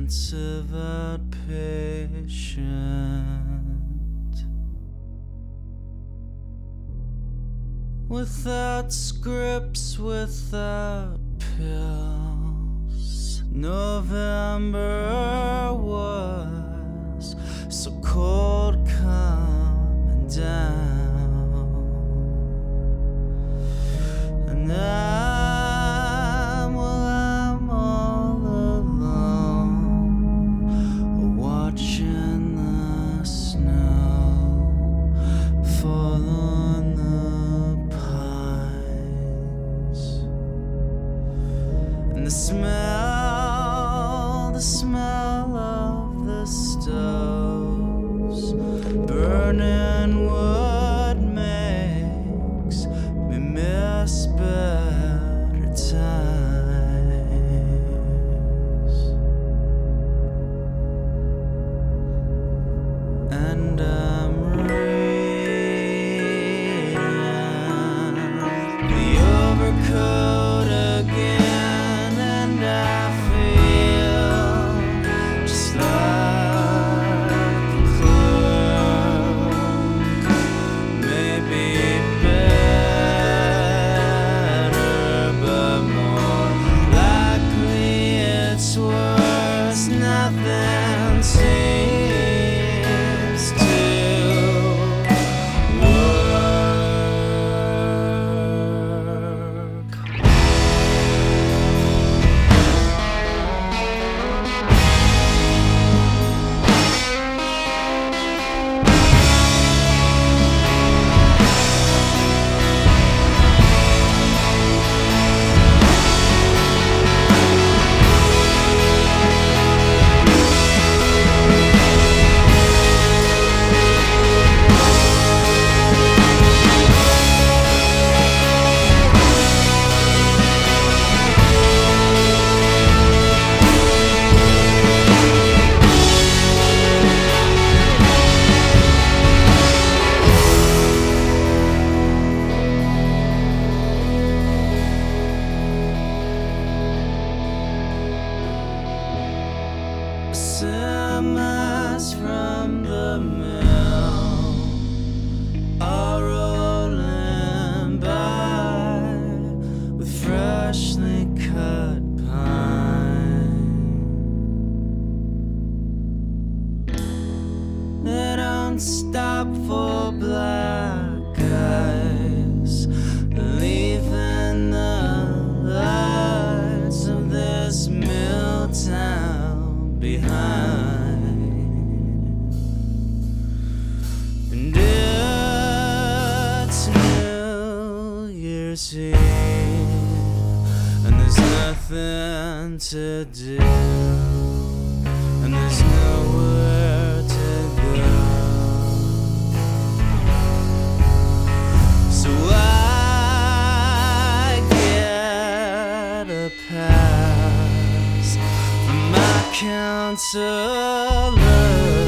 pensive outpatient, without scripts, without pills. November was so cold coming down, and I'm all alone, watching the snow fall on the pines, and the smell of the stoves burning wood makes me miss better times. And I'm reading the overcoat again, and I feel just like a clerk, maybe better, but more likely it's worse. Nothing seems to work. Semis from the mill are rolling by with freshly cut pine. They don't stop for black guys, leaving the lights of this mill town behind. And it's New Year's Eve, and there's nothing to do, and there's nowhere to go. So I get a pass from my counselor.